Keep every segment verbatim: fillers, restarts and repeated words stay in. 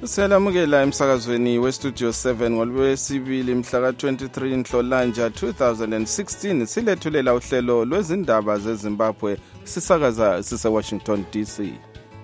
Siyalamukela emsakazweni weStudio seven ngolwesibili mhla ka twenty-three Nhlolanja two thousand sixteen silethulela uhlelo lwezindaba zeZimbabwe sisakaza sise Washington D C.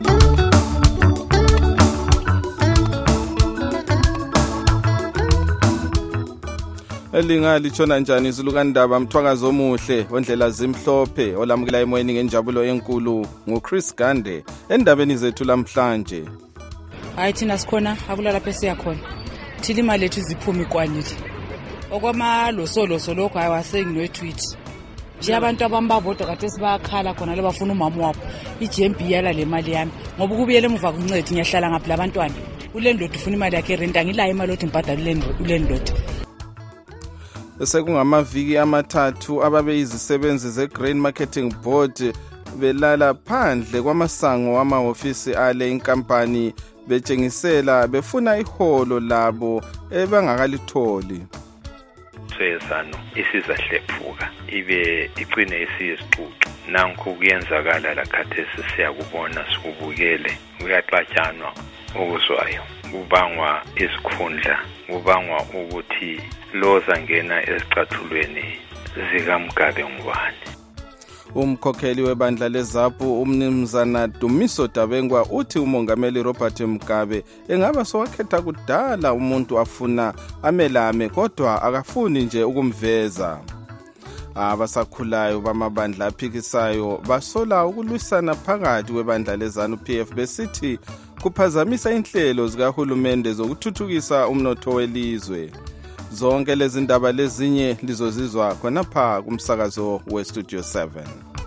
Elinga litshona njani izulukandaba mthwakazo omuhle ondlela zimhlophe olamukela emoyeni ngenjabulo enkulu nguChris Gande endabeni zethu lamhlanje. Hayi thina sikhona akulala lapha siyakhona. Thila imali lethu ziphuma ikwanile. Okwamaloso loso lokho ayiwasengi tweet. Nje abantu abambabodwa kade sibakhala khona lebafuna umama wabo. I-G M B yala le mali yami ngoba kubuyele emuva kuncedi ngiyahlala ngaphi labantwana. Ulendoda ufuna imali yakhe rent angilaye imali othi ngibhadala ulendoda. Sekungamaviki amathathu ababeyizisebenzi zeGrain Marketing Board belala phandle kwamasango wamahofisi ale inkampani betshengisela befuna iholo labo ebangakalitholi. Sezano isizahlephuka ibe icine isizixuxu nanku kuyenzakala la khathesi siyakubona sikubukele kuyaxatshanwa okuzwayo kubangwa isikhundla kubangwa ukuthi loza ngena esicathulweni zikaMgabe ngubani. Umkhokheli webandla leZAPU umnumzana Dumiso Dabengwa uthi umongameli Robert Mugabe engaba sowakhetha kudala umuntu afuna amelame kodwa akafuni nje ukumveza. Abasakhulayo bamabandla aphikisayo basola ukulwisana phakathi kwebandla leZANU P F besithi kuphazamisa inhlelo zikahulumende zokuthuthukisa umnotho welizwe. Zonke lezi ndaba lezinye lizozizwa khonapha kumsakazo weStudio seven.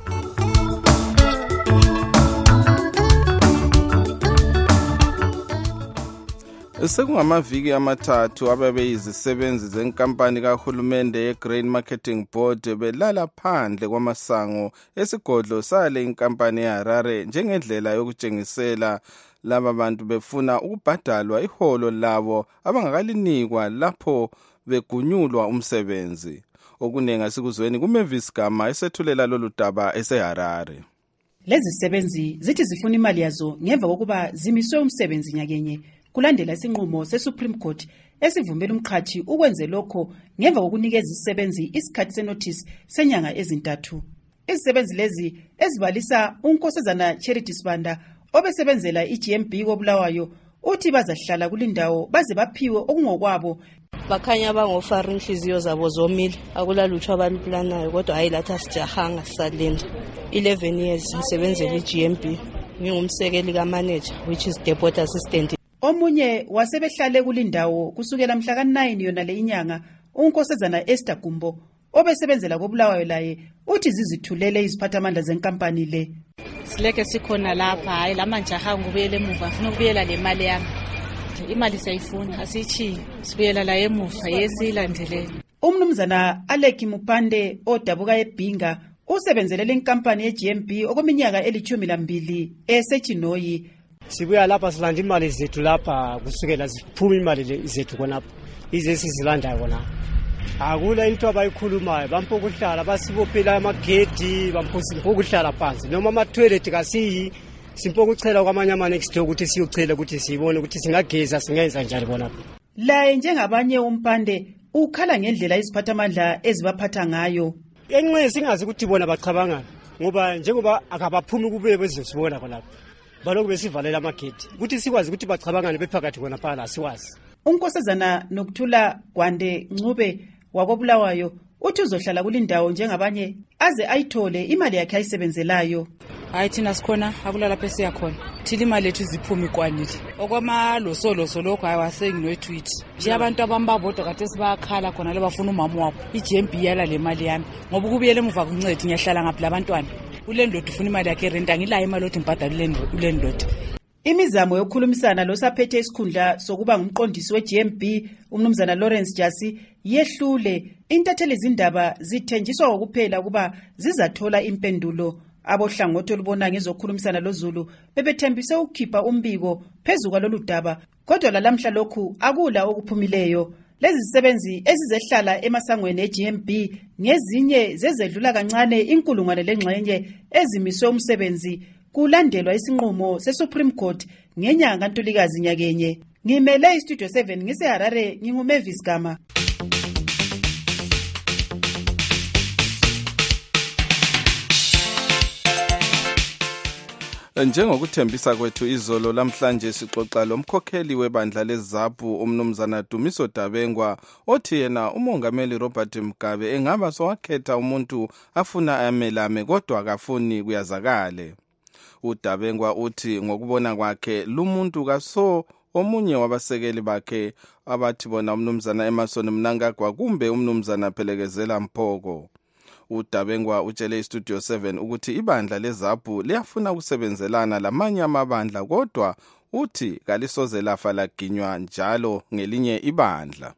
Sekungamaviki amathathu ababeyizisebenzi zenkampani kahulumende yeGrain Marketing Board belala phandle kwamasango esigodlo sale inkampani eHarare njengendlela yokutshengisela laba bantu befuna ukubhadalwa iholo labo abangakalinikwa lapho begunyulwa umsebenzi. Okunenga sikuzweni kuMavis Gama esethulela lolu daba eseHarare. Lezi zisebenzi zithi zifuna imali yazo ngemva kokuba zimiswe umsebenzi nyakenye kulandela isinqumo seSupreme Court esivumela umqhathi ukwenze lokho ngemva kokunikeza izisebenzi isikhathi senotice senyanga ezintathu. Izisebenzi lezi ezibalisa uNkosazana Charity Sibanda obesebenzela i-G M B koBulawayo uthi bazahlala kulindawo baze baphiwe okungokwabo. Bakhanya bangofara inhliziyo zabo zomile akulalutsha abantu planayo kodwa ayilatha sijahanga sisalinda. eleven years ngisebenzela i-G M B ngingumsekeli ka-manager which is depot assistant. Omunye wasebehlale kulindawo kusukela mhla ka nine yona le inyanga uNkosazana Esther Gumbo obesebenzela koBulawayo laye uthi zizithulele iziphathamandla zenkampani le. Sileke sikhona lapha hayi lamanje ahanga ubuyele emuva afuna ukubuyela le mali yami. Imali sayifuna asichi sibuyela la emuva yesilandele. Umnumzana Aleki Mupande odabuka eBhinga usebenzele lenkampani ye-G M B okweminyaka elithumi lambili eseChinoyi. Sibuya lapha silanda imali zethu lapha kusukela ziphuma imali zethu khonapha ize sizilanda khona. Akula into abayikhulumayo bampokuhlala basibophela amagedi bampokuhlala phansi noma ama toilet kasiyi simpokuchela kwamanye ama next door ukuthi siyochela ukuthi sibone ukuthi singageza singenza njani khonapha. La njengabanye uMpande ukhala ngendlela iziphathamandla ezibaphatha ngayo. Enqe singazi ukuthi bona bacabangana ngoba njengoba akabaphumi kube bezosibona khonapha. Baloko besivalela amagedi ukuthi sikwazi ukuthi bacabangane bephakathi khona phala siwazi. uNkosazana Nokuthula Gwande Ncube wakoBulawayo uthi uzohlala kulindawo njengabanye aze ayithole imali yakhe ayisebenzelayo. Hayi thina sikhona akulala lapha siyakhona. Thila imali lethu ziphuma ikwanile. Okwamaloso loso lokho ayiwasengi tweet. Nje abantu abambabodwa kade sibakhala khona lebafuna umama wabo. I-G M B yala le mali yami ngoba kubuyele emuva kuncedi ngiyahlala ngaphi labantwana. Ulendoda ufuna imali yakhe rent angilaye imali othi ngibhadala ulendoda. Imizamo yokukhulumisana losaphethe isikhundla sokuba ngumqondisi we-G M B umnumzana Lawrence Jasi yehlule. Intatheli izindaba zithenjiswa ukuphela kuba zizathola impendulo. Abohlangothi olubona ngezokukhulumisana loZulu bebethembise ukukhipha umbiko phezulu kwalolu daba kodwa lalamhla lokhu akula okuphumileyo. Lezi zisebenzi ezizehlala emasangweni e-G M B ngezinye zezedlula kancane inkulungwane lengxenye ezimiswe umsebenzi kulandelwa isinqumo seSupreme Court ngenyanga kaNtulikazi nyakenye. Ngimele iStudio seven ngiseHarare nginguMavis Gama. Njengokuthembisa kwethu izolo lamhlanje sixoxa lomkhokheli webandla leZAPU umnumzana Dumiso Dabengwa othi yena umongameli Robert Mugabe engaba sowakhetha umuntu afuna amelame kodwa akafuni kuyazakale. uDabengwa uthi ngokubona kwakhe lumuntu kaso omunye wabasekeli bakhe abathi bona umnumzana Emerson Mnangagwa kumbe umnumzana Phelekezela Mphoko. uDabengwa utshele iStudio seven ukuthi ibandla leZAPU liyafuna ukusebenzelana lamanye amabandla kodwa uthi kalisoze lafa laginywa njalo ngelinye ibandla.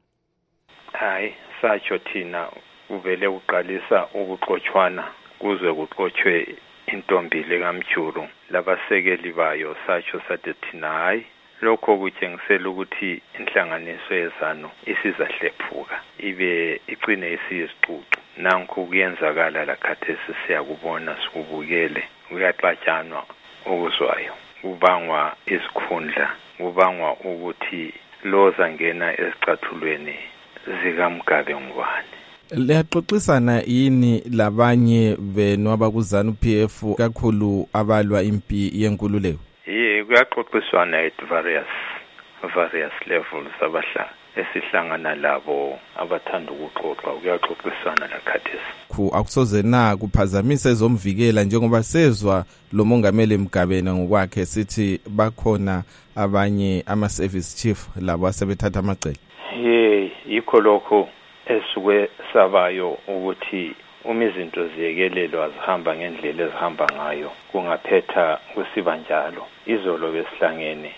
Hayi satsho thina uvele uqalisa ukuxoxwana kuze kuxoxwe intombi lekamjulu labasekeli bayo satsho sathi thina hayi lokho kutshengisela ukuthi inhlanganiso yezanu isizahlephuka ibe icine isizixuxu. Nanku kuyenzakala la khathesi siyakubona sikubukele kuyaxatshanwa okuzwayo kubangwa isikhundla kubangwa ukuthi loza ngena esicathulweni zikaMgabe ngubani. Liyaxoxisana yini labanye benu abakuzanu P F kakhulu abalwa impi yenkululeko? Ye kuyaxoxiswana at various various levels abahla esihlangana labo abathanda ukuxoxa kuyaxoxisana la khathesi. Ku akusoze na kuphazamise ezomvikela njengoba sezwa lo mongameli Mugabe ngokwakhe sithi bakhona abanye ama service chief labo asebethatha amacele. Ye yikho lokho esuke sabayo ukuthi uma izinto ziyekelelwa zihamba ngendlela ezihamba ngayo kungaphetha kusiba njalo. Izolo besihlangene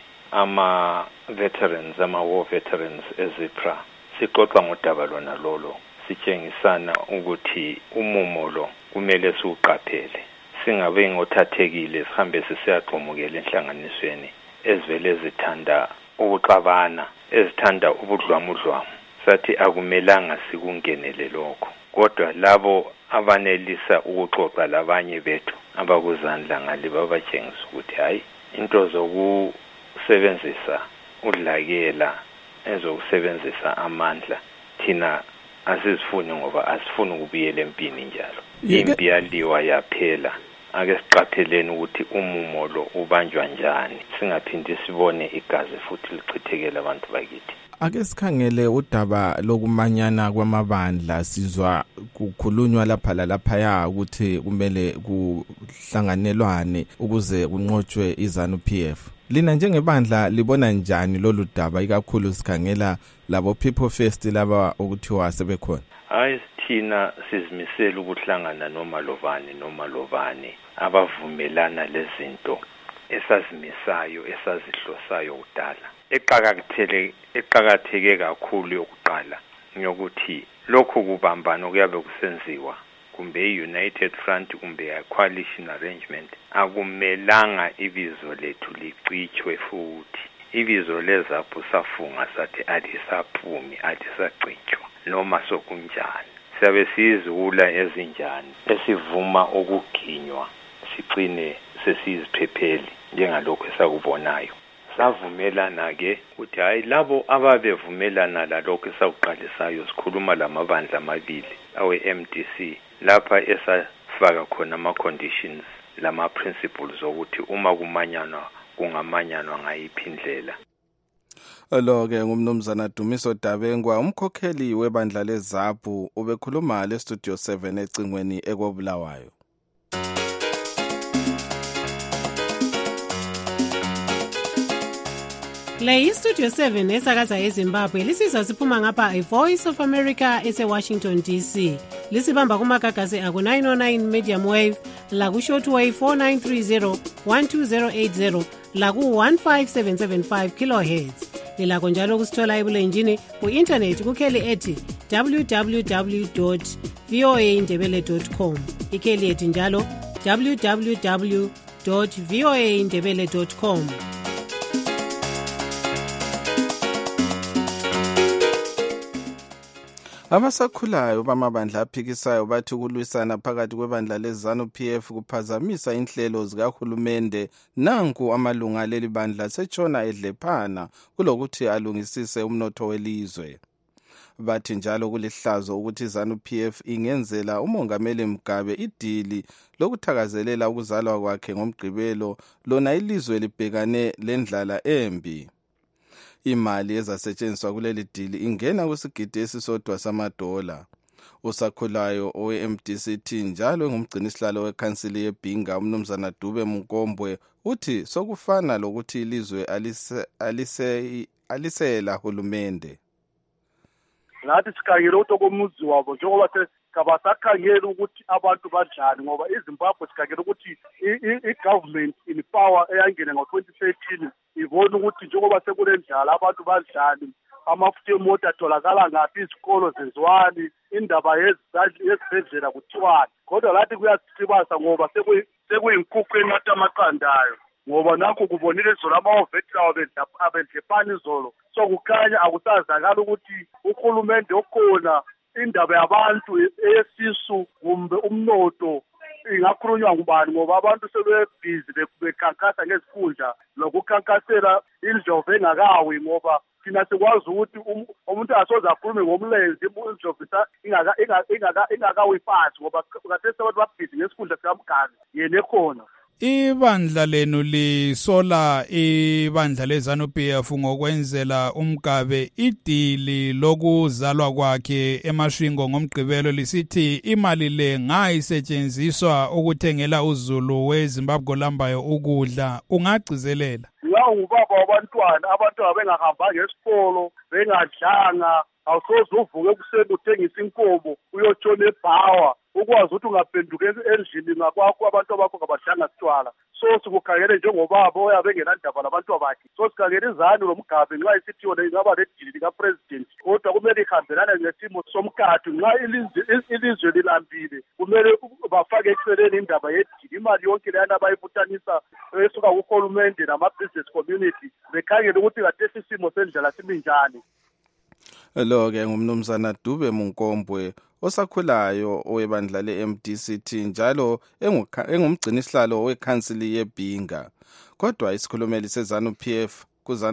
ama veterans ama war veterans ezipra sixoxa ngodaba lona lolo sitshengisana ukuthi umumo lo kumele siuqaphele singabe ngothathekile sihambe sisiyaqhumukela enhlanganisweni ezivele zithanda ukuxabana ezithanda ubudlwamudlwamu sathi akumelanga sikungenele lokho kodwa labo abanelisa ukuxoxa labanye bethu abakuzandla ngale babatshengisa ukuthi hayi into zokusebenzisa udlakela ezokusebenzisa amandla thina asizifuni ngoba asifuni ukubuyela empini njalo. Impi yaliwa yaphela ake siqapheleni ukuthi umumo lo ubanjwa njani singaphindi sibone igazi futhi lichithekela abantu bakithi. Ake sikhangele udaba lokumanyana kwamabandla sizwa kukhulunywa lapha lapha ukuthi kumele kuhlanganelwane ukuze kunqotshwe izanu P F. Lina njengebandla libona njani lolu daba ikakhulu sikhangela labo People First laba ukuthiwa sebekhona? Hayi thina sizimisela ukuhlangana noma lovani noma lovani abavumelana lezinto esazimisayo esazihlosayo udala. Eqhakathele eqhakatheke kakhulu yokuqala nyokuthi lokho kubambana kuyabe kusenziwa kumbe i-United Front kumbe i-coalition arrangement akumelanga ibizo lethu licitshwe futhi. Ibizo leZAPU safunga sathi alisaphumi alisagcitshwa noma sokunjani. Siyabe sizula ezinjani esivuma ukuginywa sicine sesiziphepheli njengalokho esakubonayo. Savumelana ke ukuthi hayi labo ababevumelana lalokho esawuqalisayo sikhuluma lamabandla amabili awe M D C lapha esafaka khona ama conditions lama principles ukuthi uma kumanyanwa kungamanyanwa ngayiphi indlela. Lo ke ngumnumzana Dumiso Dabengwa umkhokheli webandla leZAPU ubekhuluma le Studio seven ecingweni ekobulawayo. Le iStudio seven esakaza eZimbabwe lisizwa siphuma ngapha iVoice of America eseWashington D C. Lisibamba kumagagasi aku nine oh nine medium wave, la ku shortwave four nine three zero one two zero eight zero, la ku one five seven seven five kilohertz. Lilakho njalo kusithola ebulenjini ku-internet kukheli ethi w w w dot voa ndebele dot com. Ikheli ethi njalo w w w dot voa ndebele dot com. Abasakhulayo bamabandla aphikisayo bathi ukulwisana phakathi kwebandla leZANU-P F kuphazamisa inhlelo zikahulumende. Nanku amalunga leli bandla setshona edlephana kulokuthi alungisise umnotho welizwe. Bathi njalo kulihlazo ukuthi ZANU-P F ingenzela umongameli Mugabe idili lokuthakazelela ukuzalwa kwakhe ngoMgqibelo lona ilizwe libhekane lendlala embi. Imali ezasetshenziswa kuleli dili ingena kusigidi esisodwa samadola. Usakhulayo owe-M D C T njalo engumgcinisihlalo wekhansili yeBhinga umnumzana Dube Munkombwe uthi sokufana lokuthi ilizwe alise alise alisela hulumende. Ngathi sikhangela ukuthi okomuzi wabo njengoba kabasakhangela ukuthi abantu banjani ngoba iZimbabwe sikhangela ukuthi i-government in power eyangena ngo-twenty thirteen ibona ukuthi njengoba sekulendlala abantu banjani, amafutha emoto atholakala ngaphi, izikolo zenziwani, indaba yezibhedlela kuthiwani. Kodwa lathi kuyasibasa ngoba sekuyinkukhu enatha amaqandayo ngoba nakho kubonile izolo ama-vetlaw abendlepani izolo. So kukhanya akusazakala ukuthi uhulumende okhona indaba yabantu eyesisu kumbe umnotho ingakhulunywa ngubani ngoba abantu sebebhizi bekhankasa ngezifunda lokukhankasela indlovu engakawi ngoba thina sikwazi ukuthi umuntu asoze akhulume ngomlenze indlovu ingakawi phansi ngoba kathesi abantu babhizi ngesifunda sikaMgani yena ekhona. Ibandla lenu lisola ibandla leZANU-P F ngokwenzela uMgabe idili lokuzalwa kwakhe eMashingo ngoMgqibelo lisithi imali le ngayisetshenziswa ukuthengela uZulu weZimbabwe olambayo ukudla. Ungagcizelela? Ngawo ubaba wabantwana, abantwana bengahambanga esikolo, bengadlanga, awusoze uvuke ekuseni uthengisa inkomo uyotshona ebhawa ukwazi ukuthi ungaphenduka endlini ngakwakho abantu abakho ngabadlanga sitwala. So sikukhangele njengobaba oyabe engenandaba labantu bakhe. So sikhangele iZANU loMgabe nxa isithi yona ingaba nedili likapresident kodwa kumele ihambelane nesimo somkhathi. Nxa ilizwe lilambile kumele bafake eceleni indaba yedili. Imali yonke leyana bayibuthanisa esuka kuhulumende nama-business community bekhangele ukuthi kathesi isimo sendlela simi njani. Lo-ke ngumnumzana Dube Munkombwe osakhulayo owebandla le-M D C T njalo engumgcinisihlalo wekhansili yeBhinga. Kodwa isikhulumeli seZANU-P F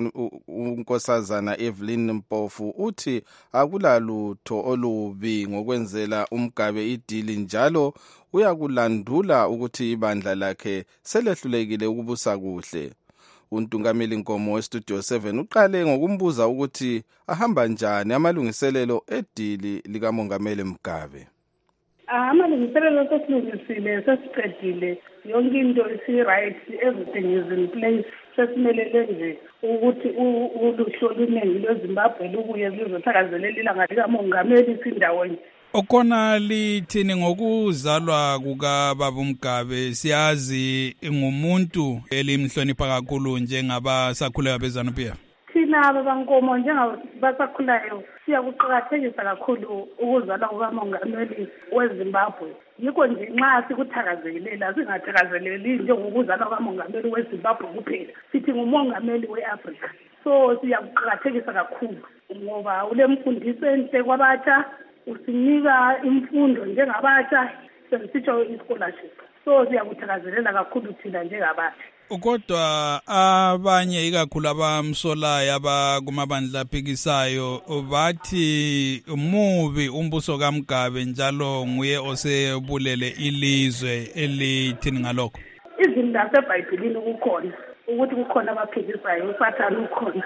unkosazana Evelyn Mpofu uthi akulalutho olubi ngokwenzela uMgabe idili njalo uyakulandula ukuthi ibandla lakhe selehlulekile ukubusa kuhle. Untungameli Nkomo weStudio seven uqale ngokumbuza ukuthi ahamba njani amalungiselelo edili likamongameli Mugabe. Amalungiselelo sesilungisile sesiqedile yonke into isi-right, everything is in place. Sesimelele nje ukuthi uluhlu oluningi lweZimbabwe lubuye luzothakazelela ilanga likamongameli sindawonye. Okona lithini ngokuzalwa kukaBaba uMgabe? Siyazi ngumuntu elimhlonipha kakhulu njengabasakhulayo beZANU-P F. Thina babankomo njengabasakhulayo siyakuqakathekisa kakhulu ukuzalwa kukamongameli weZimbabwe. Yikho nje nxa sikuthakazelela singathakazeleli njengokuzalwa kukamongameli weZimbabwe kuphela, sithi ngumongameli we-Afrika. So siyakuqakathekisa kakhulu ngoba ulemfundiso enhle kwabatsha, usinika imfundo njengabatsha, sesitsho i-scholarship. So siyakuthakazelela kakhulu thina njengabatsha. Kodwa abanye ikakhulu abamsolayo abakumabandla aphikisayo bathi mubi umbuso kaMgabe njalo nguye osebulele ilizwe. Elithini ngalokho? Izinto zaseBhayibhelini kukhona ukuthi kukhona abaphikisayo, uSathane ukhona.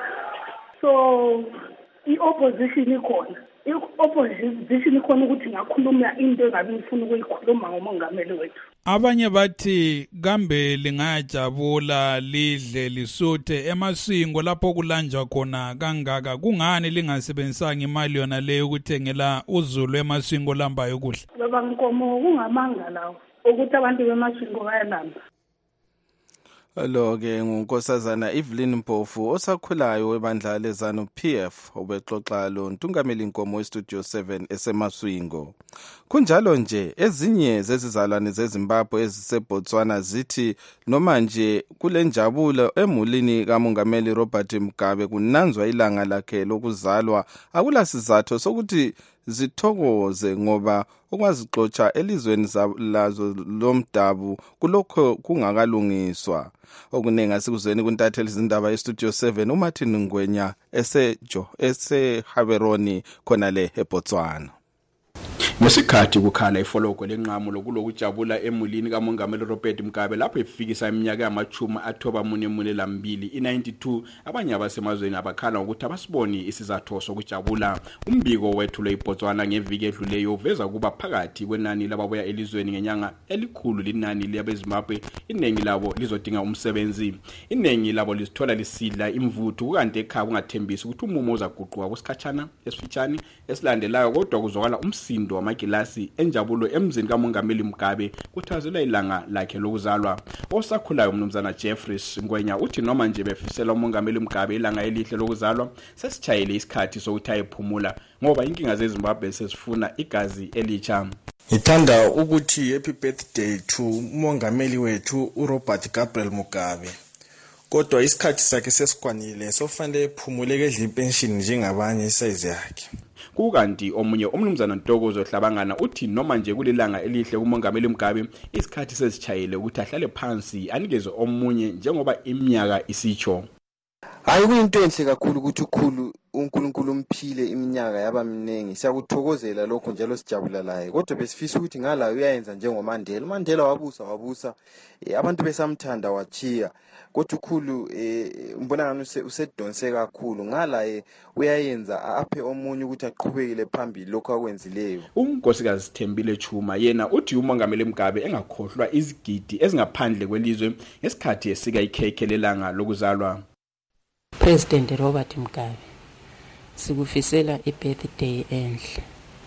So i-opposition ikhona. I-opposition ikhona ukuthi ngakhuluma into engabe ngifuna ukuyikhuluma ngomongameli wethu. Abanye bathi kambe lingajabula lidle lisuthe emasingo lapho kulanjwa khona kangaka, kungani lingasebenzisanga imali yona leyo ukuthengela uZulu emasingo lambayo ukudla? Baba Nkomo, kungamanga lawo ukuthi abantu bemasingo bayalamba. Lo-ke ngunkosazana Evelyn Mpofu osakhulayo webandla leZANU-P F obexoxa lo Ntungameli Nkomo weStudio seven eseMaswingo. Kunjalo nje ezinye zezizalwane zeZimbabwe eziseBotswana zithi noma nje kule njabulo emulini kamongameli Robert Mugabe kunanzwa ilanga lakhe lokuzalwa akulasizatho sokuthi zithokoze ngoba okwazixotsha elizweni lazo lomdabu kulokho kungakalungiswa. Okuningi asikuzweni kuntatheli izindaba eStudio seven uMartin Ngwenya esejo eseHaberoni khona le eBotswana. Ngesikhathi kukhala ifoloko lenqamo lokujabula emulini kaMongameli Robert Mugabe lapho efikisa iminyaka yamachuma athoba munye munye lambili i-ninety-two abanye abasemazweni abakhala ukuthi abasiboni isizathu sokujabula. Umbiko wethu leBotswana ngeviki edluleyo uveza kuba phakathi kwenani lababuya elizweni ngenyanga elikhulu linani lebeZimbabwe iningi labo lizodinga umsebenzi. Iningi labo lisithola lisidla imvuthu kanti ekhaya kungathembisi ukuthi umumo uzaguquka kusikhatshana esifitshane esilandelayo kodwa kuzwakala umsindo wamagilasi enjabulo emzini kaMongameli Mugabe kuthazelwa ilanga lakhe lokuzalwa. Osakhulayo umnumzana Jeffrey Ngwenya uthi noma nje befisela uMongameli Mugabe ilanga elihle lokuzalwa sesichayile isikhathi sokuthi ayephumula ngoba inkinga zeZimbabwe sesifuna igazi elitsha. Ngithanda ukuthi happy birthday to umongameli wethu uRobert Gabriel Mugabe. Kodwa isikhathi sakhe sesikwanile sofanele ephumule kedla ipension njengabanye isize yakhe. Kukanti omunye umnumzana Ntokozo Hlabangana uthi noma nje kulilanga elihle kuMongameli Mugabe isikhathi sesichayile ukuthi ahlale phansi anikezwe omunye njengoba iminyaka isitsho. Hayi kuyinto enhle kakhulu ukuthi ukhulu uNkulunkulu umphile iminyaka yabamnengi. Siyakuthokozela lokho njalo sijabula laye. Kodwa besifisa ukuthi ngala uyayenza njengoMandela. uMandela wabusa wabusa abantu besamthanda wachiya. Kodwa ukhulu umbona ngani usedonse kakhulu ngala uyayenza aphe omunye ukuthi aqhubekele phambili lokho akwenzileyo. Unkosikazi Thembile Chuma yena uthi uMongameli Mugabe engakhohlwa izigidi ezingaphandle kwelizwe ngesikhathi esika ikhekhe lelanga lokuzalwa. President Robert Mugabe, sikufisela i-birthday enhle.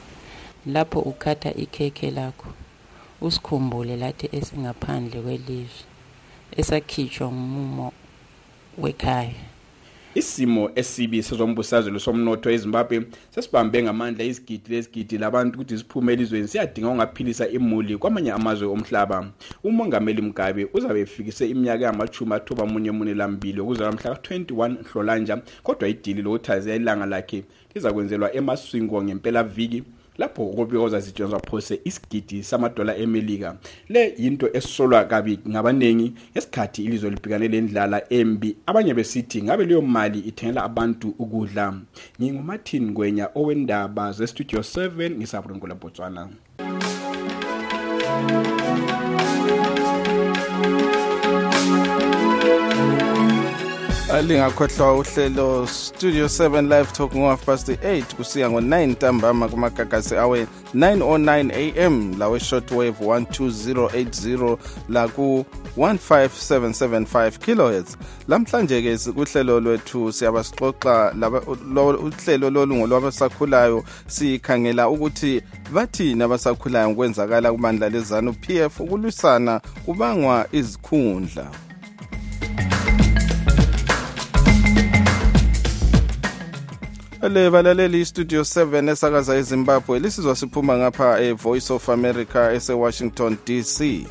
Lapho ukhatha ikhekhe lakho, usikhumbule lathi esingaphandle kwelizwe, esakhitshwa ngumumo wekhaya. Isimo esibi sezombusazwe somnotho eZimbabwe sesibambe ngamandla izigidi lezigidi labantu ukuthi siphume elizweni siyadinga ungaphilisa imuli kwamanye amazwe omhlaba. uMongameli Mugabe uzabe efikise iminyaka yamachuma athoba munye munye lambili ukuzalwa mhla ka twenty-one Nhlolanja kodwa idili lokuthaziya ilanga lakhe lizakwenzelwa eMaswingo ngempela viki lapho ukubikoza zitshenzwa phose isigidi samadola eMelika. Le yinto esolwa kabi ngabanengi esikhathi ilizwe libhekane lendlala embi abanye besithi ngabe leyo mali ithengela abantu ukudla. NginguMartin Ngwenya owendaba zeStudio seven ngisabunkula Botswana. Alingakhohlwa uhlelo Studio seven Live Talk ngo half past eight kusiya ngo nine ntambama kumagagasi awe nine oh nine A M lawe shortwave one two zero eight zero la ku one five seven seven five kilohertz. Lamhlanje ke kuhlelo lwethu siyabasixoxa laba uhlelo lolungo lwabasakhulayo sikhangela ukuthi bathina abasakhulayo ngokwenzakala kumandla lezanu P F ukulwisana kubangwa izikhundla. Le balaleli Studio seven esakaza eZimbabwe lisizwa siphuma ngapha eVoice of America eseWashington D C.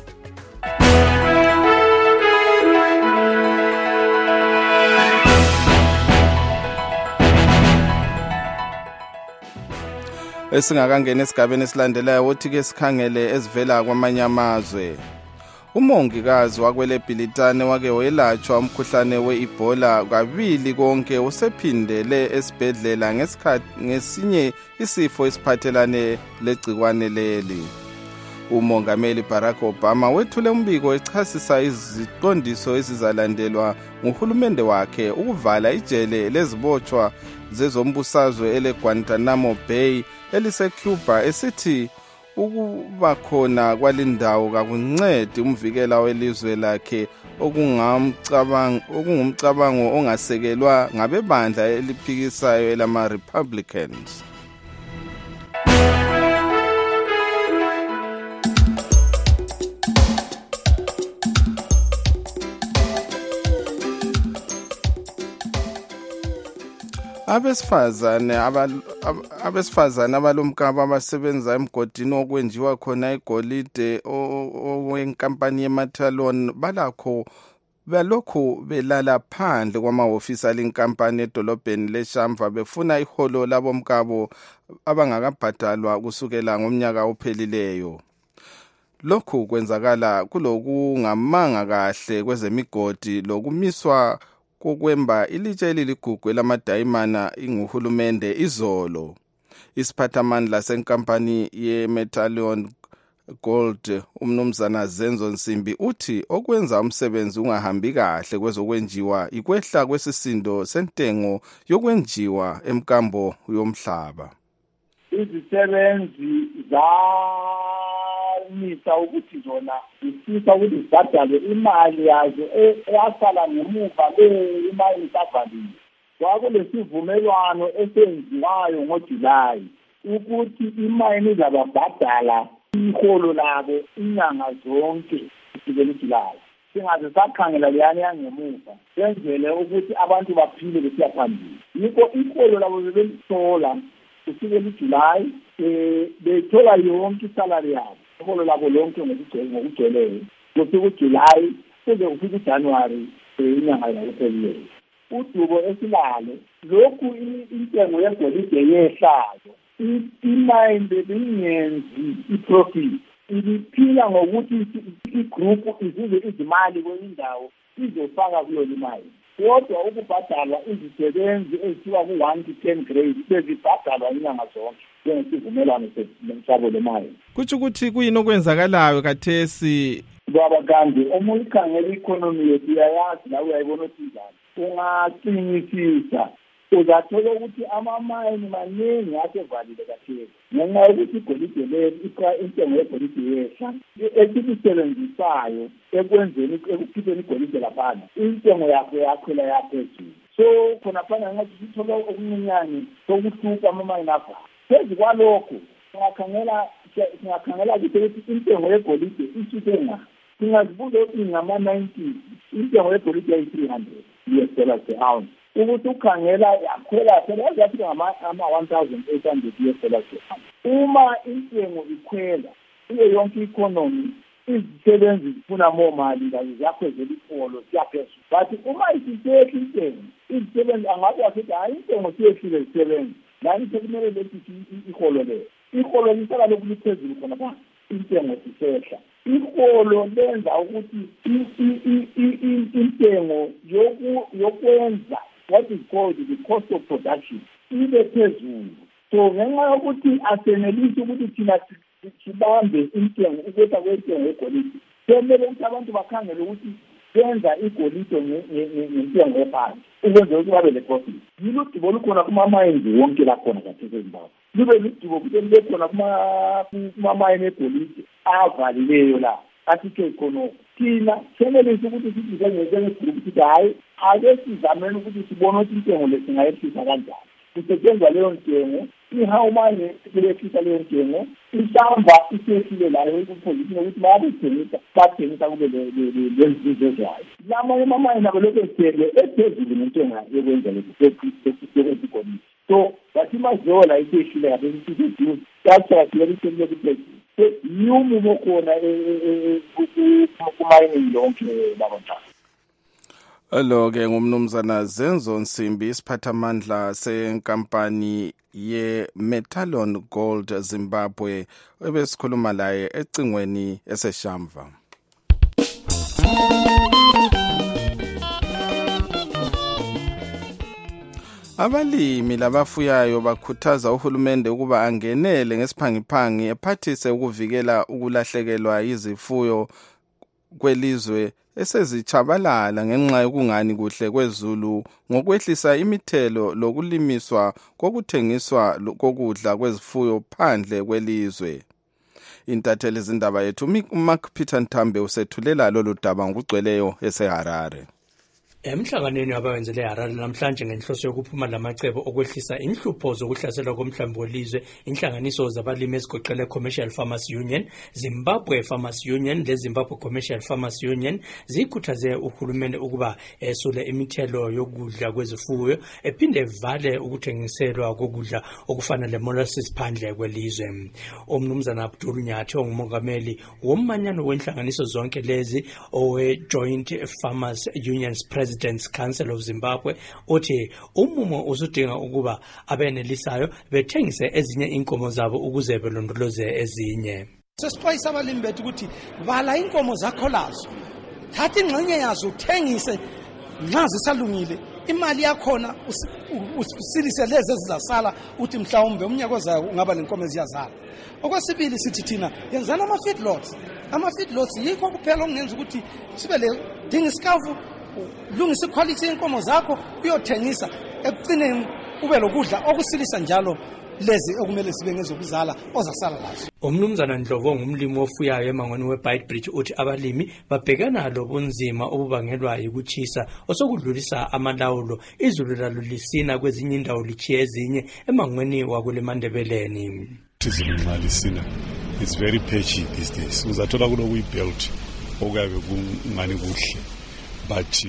Esingakangena esigabeni esilandelayo wothi ke sikhangele ezivela kwamanye amazwe. Umongikazi wakwele Bhilitane wake welatshwa umkhuhlane weEbola kabili konke usephindele esibhedlela ngesikhathi ngesinye isifo esiphathelane legcikwane leli. Umongameli Barack Obama wethule umbiko echasisa iziqondiso ezizalandelwa nguhulumende wakhe ukuvala ijele lezibotshwa zezombusazwe eleGuantanamo Bay eliseCuba esithi ukuba khona kwalindawo kakuncedi umvikela welizwe lakhe okungamcabango okungumcabango ongasekelwa ngabebandla eliphikisayo elama Republicans. Abesifazane abesifazane abalomkaba abasebenza emgodini okwenjiwa khona igolide owenkampani yeMatalon balakho balokhu belala phandle kwamahhovisi alenkampani edolobheni leShamva befuna iholo labomkabo abangakabhadalwa kusukela ngomnyaka ophelileyo. Lokhu kwenzakala kulokungamanga kahle kwezemigodi lokumiswa kokwemba ilitshe eliligugu lamadayimana inguhulumende izolo. Isiphathamandla senkampani ye-Metallion Gold umnumzana Zenzo Nsimbi uthi okwenza umsebenzi ungahambi kahle kwezokwenjiwa ikwehla kwesisindo sentengo yokwenjiwa emkambo yomhlaba. Izisebenzi zamisa ukuthi zona isisa ukuthi zibhadale imali yazo eyasala ngemuva le imali isavaliwe. Kwakulesivumelwano esenziwayo ngoJulayi ukuthi imali izababhadala iholo labo inyanga zonke kusukela uJulayi. Singaze sakhangela leyana yangemuva senzele ukuthi abantu baphile besiya phambili. Yikho iholo labo bebelishola kusukela uJulayi bethola yonke isalary yabo. Iholo labo lonke ngokugcweleyo kusuka uJulayi kuze kufike uJanuary inyanga yaphelileyo. Udubo esilalo lokhu intengo yegolide yehlayo imine bebingenzi iprofit ibiphila ngokuthi igroup izize izimali kwendawo izofaka kuyo imali. Kodwa ukubhadalwa izisebenzi ezithiwa ku one to ten grade bezibhadalwa inyanga zonke njengesivumelwano semhlaba lemali. Kuthi ukuthi kuyini okwenzakalayo kathesi baba kandi omunye khangela economy yethu yayazi la uyayibona ukuthi njani. Ungaqinisisa uzathola ukuthi amamayini maningi asevalile kakhulu ngenxa yokuthi igolide leli intengo yegolide yehla esiyisebenzisayo ekwenzeni ekukhipheni igolide laphana intengo yakho yakhwela yaphezulu. So khona phana ngathi sithola okuncinyane sokuhluka amamayini afa. Phezu kwalokho singakhangela singakhangela ukuthi intengo yegolide isithe nga singazibuza ukuthi ngama-ninety intengo yegolide yayi-three hundred U S dollars per ounce. Ukuthi ukhangela yakhwela phela yathi ngama-one thousand eight hundred U S dollars per ounce. Uma intengo ikhwela iyo yonke economy izisebenzi zifuna more mali kazi ziyakhwezela iholo siyaphezulu. But uma isisehla intengo izisebenzi angabe asithi hayi intengo siyehlile zisebenzi lani sekumele lethi iholo leyo. Iholo lisala lokhu liphezulu khona pha intengo sisehla. Iholo lenza ukuthi intengo yokwenza what is called the cost of production ibe phezulu. So ngenxa yokuthi asenelisi ukuthi thina sibambe intengo ukwetha kwentengo yegolide kumele ukuthi abantu bakhangele ukuthi benza igolide ngentengo ephansi ukwenza ukuthi babe le-profit. Yilo udubo lukhona kumamayini wonke lakhona kathesi eZimbabwe. Libe ludubo futhi likhona kumamayini egolide avalileyo la asithi economy. Thina senelisi ukuthi sithi njengegroup ukuthi hayi ake sizameni ukuthi sibone ukuthi intengo lesingayehlisa kanjani. Kusetshenzwa leyo ntengo ihawumane kulehlisa leyo ntengo isamba isehlile layo ikuphozisile ukuthi bayabithengisa bathengisa kube lezinto ezwayo. Lamanye amamayini abo lokho esele ephezulu ngentengo yokwenza lezikolisi. So bathi mazola isehlile yabe isiseduze kacha siyeliselele kuphezulu. Yumumo khona kumayini yonke labantu. Alo ke ngumnumzana Zenzo Nsimbi isiphathamandla senkampani ye-Metallion Gold Zimbabwe ebesikhuluma laye ecingweni eseShamva. Abalimi labafuyayo bakhuthaza uhulumende ukuba angenele ngesiphangiphangi ephathise ukuvikela ukulahlekelwa izifuyo kwelizwe esezichabalala ngenxa yokungani kuhle kwezulu ngokwehlisa imithelo lokulimiswa kokuthengiswa kokudla kwezifuyo phandle kwelizwe. Intatheli izindaba yethu Mark Peter Ntambe usethulela lolu daba ngokugcweleyo eseHarare. Emhlanganweni abawenzele eHarare namhlanje ngenhloso yokuphuma lamacebo okwehlisa inhlupho zokuhlaselwa komhlambi welizwe, inhlanganiso zabalimi ezigoqela Commercial Farmers Union, Zimbabwe Farmers Union le Zimbabwe Commercial Farmers Union zikhuthaze uhulumende ukuba esule imithelo yokudla kwezifuyo ephinde vale ukuthengiselwa kokudla okufana le-molasses phandle kwelizwe. Umnumzana Abdul Nyathi ongumongameli womanyano wenhlanganiso zonke lezi owe-Joint Farmers Unions President's Council of Zimbabwe uthi umumo usudinga ukuba abenelisayo bethengise ezinye inkomo zabo ukuze belondoloze ezinye. Sesixwayisa abalimi bethu ukuthi bala inkomo zakho lazo, thatha ingxenye yazo uthengise nxa zisalungile, imali yakhona usilise lezi ezizasala uthi mhlawumbe umnyaka ozayo ungaba lenkomo eziyazala. Okwesibili sithi thina yenzana ama-feedlots. Ama-feedlots yikho kuphela okungenza ukuthi sibe le dinga isikavu, lungisa iquality yenkomo zakho uyothengisa, ekucineni ube lokudla okusilisa njalo lezi okumele sibe ngezokuzala ozasala lazo. Umnumzana Ndlovu ngumlimi ofuyayo emangweni weBeitbridge uthi abalimi babhekana lobunzima obubangelwa yikuchisa osokudlulisa amalawulo, izulu lalo lisina kwezinye indawo lichiye ezinye emangweni wakuleMandebeleni. Izulu nxa lisina, it's very patchy these days. Uzathola kulokuyi-belt okuyabe kungani kuhle, but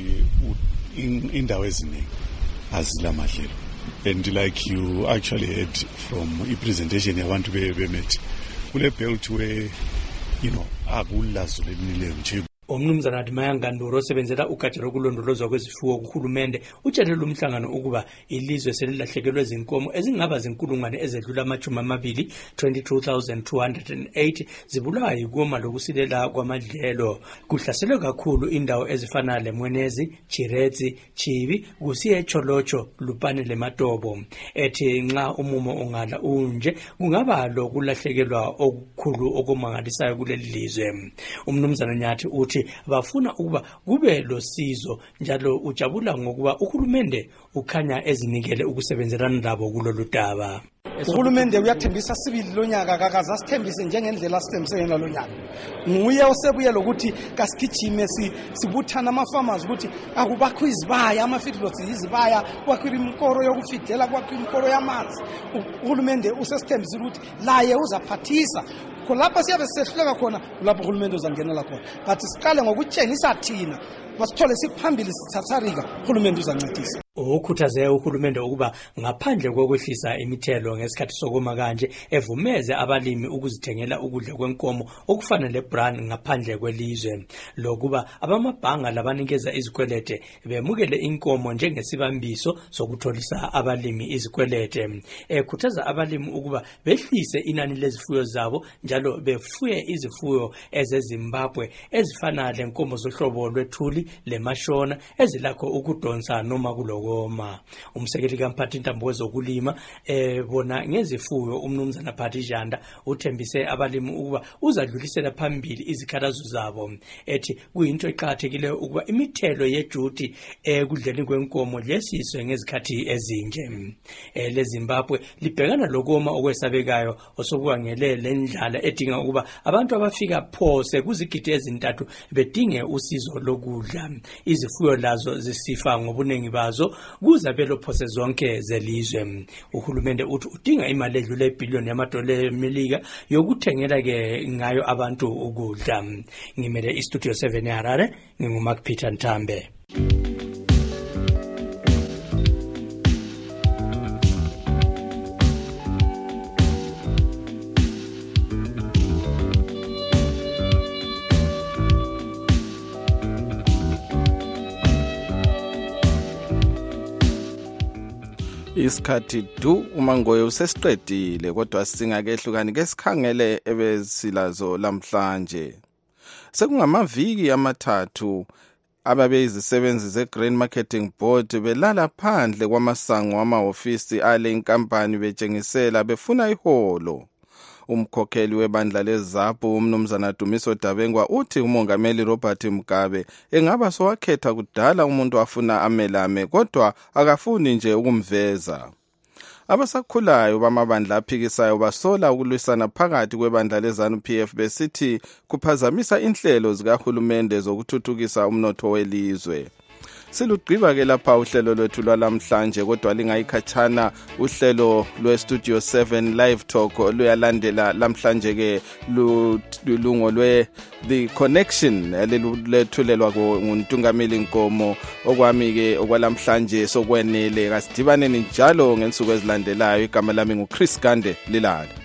indawo eziningi azilamadlelo. And like you actually heard from a presentation yabantu bemethi kule belt where you know akulazo lenileyo nje. Umnumzana Admaya Nganduro osebenzela ugatsha lokulondolozwa kwezifuyo kuhulumende utshelele umhlangano ukuba ilizwe selilahlekelwe izinkomo ezingaba zinkulungwane ezedlula amachumi amabili twenty-two thousand two hundred eight zibulawa yikoma lokusilela kwamadlelo. Kuhlaselwe kakhulu indawo ezifana leMwenezi, Chiretsi, Chibi, kusiye Cholocho, Lupane leMatobo. Ethi nxa umumo ongala unje kungaba lokulahlekelwa okukhulu okumangalisayo kuleli lizwe. Umnumzana Nyathi uthi bafuna ukuba kube losizo njalo ujabula ngokuba uhulumende ukhanya ezinikele ukusebenzelana labo kulolu daba. Uhulumende uyathembisa sibili lonyaka kakaza sithembise njengendlela sithembise ngalo nyaka. Nguye osebuye lokuthi kasigijime sibuthana ama-farmers ukuthi akubakho izibaya, ama-feedlots izibaya, kwakho imikoro yokufidela, kwakho imikoro yamanzi. Uhulumende usesithembisa ukuthi laye uzaphathisa. Lapha siyabe sehluleka khona lapho uhulumende uzangenela khona. But siqale ngokutshengisa thina masithole siphambili sithatharika uhulumende uzancedisa. Ukhuthaze uhulumende ukuba ngaphandle kokwehlisa imithelo ngesikhathi sokoma kanje evumeze abalimi ukuzithengela ukudla kwenkomo okufana leBran ngaphandle kwelizwe, lokuba abamabhanga labanikeza izikwelede bemukele inkomo njengesibambiso sokutholisa abalimi izikwelede. Ekhuthaza abalimi ukuba behlise inani lezifuyo zabo njalo befuye izifuyo ezeZimbabwe ezifana lenkomo zohlobo lwethuli lemashona ezilakho ukudonsa noma kuloko Goma. Umsekeli kamphathi intambo wezokulima ebona ngezifuyo umnumzana Phatijanda uthembise abalimi ukuba uzadlulisela phambili izikhalazo zabo. Ethi kuyinto eqhakathekileyo ukuba imithelo yejuti ekudleni kwenkomo lesiswe ngezikhathi ezinje. LeZimbabwe libhekana lokoma okwesabekayo osokubangele lendlala edinga ukuba abantu abafika phose kuzigidi ezintathu bedinge usizo lokudla. Izifuyo lazo zisifa ngobuningi bazo kuza belophose zonke zelizwe. Uhulumende uthi udinga imali edlula ibhiliyoni yamadola emelika yokuthengela ke ngayo abantu ukudla. Ngimele iStudio seven eHarare, nginguMark Peter Ntambe. Isikhathi du umangoye usesiqedile kodwa singakehlukani ke sikhangele ebesilazo lamhlanje. Sekungamaviki amathathu ababeyizisebenzi zeGrain Marketing Board belala phandle kwamasango wamahofisi ale inkampani betshengisela befuna iholo. Umkhokheli webandla leZAPU umnumzana Dumiso Dabengwa uthi umongameli Robert Mugabe engaba sowakhetha kudala umuntu afuna amelame kodwa akafuni nje ukumveza. Abasakhulayo bamabandla aphikisayo basola ukulwisana phakathi kwebandla leZANU P F besithi kuphazamisa inhlelo zikahulumende zokuthuthukisa umnotho welizwe. silugqiba ke lapha uhlelo lwethu lwalamhlanje kodwa lingayikhathana uhlelo lwe-Studio seven Live Talk luyalandela lamhlanje ke lungo lwe The Connection elethulelwa nguNtungameli Nkomo. Okwami ke okwalamhlanje sokwenele, kasidibane njalo ngensuku ezilandelayo. Igama lami nguChris Gande Lilala.